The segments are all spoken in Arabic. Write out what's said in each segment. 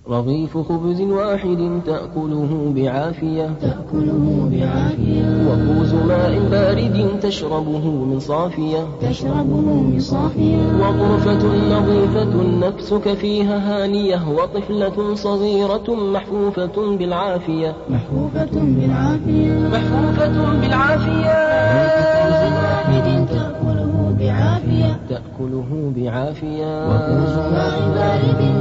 رغيف خبز واحد تأكله بعافية وكوز ماء بارد تشربه من صافية وغرفة نظيفة نفسك فيها هانية وطفلة صغيرة محفوفة بالعافية تأكله بعافية وكوز ماء بارد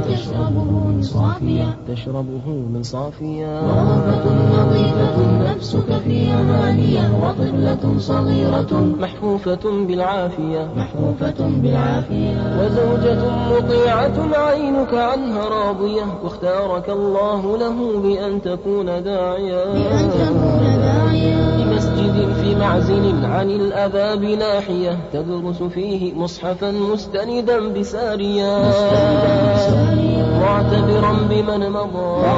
تشربه من صافية وغرفة نظيفة نفسك فيها هانية وطفلة صغيرة محفوفة بالعافية وزوجة مطيعة عينك عنها راضية واختارك الله له بأن تكون داعيا بمسجد في معزل عن الأذى بناحية تدرس فيه مصحفا مستندا بساريا معتبرا بمن مضى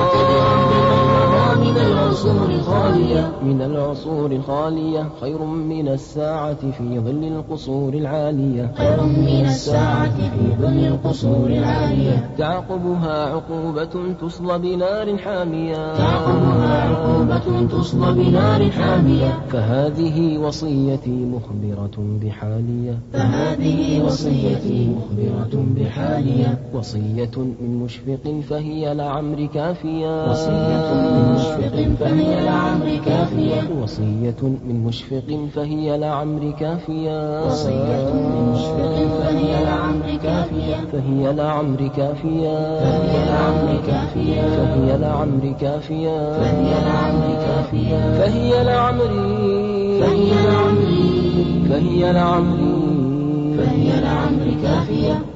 من العصور الخالية خير من الساعة في ظل القصور العالية تعقبها عقوبة تصلى بنار حامية فهذه وصيتي مخبرة بحالية وصية من مشفق فهي لعمر كافية وصية من مشفق فهي لعمر كافية فهي لعمر كافية فهي لعمر كافية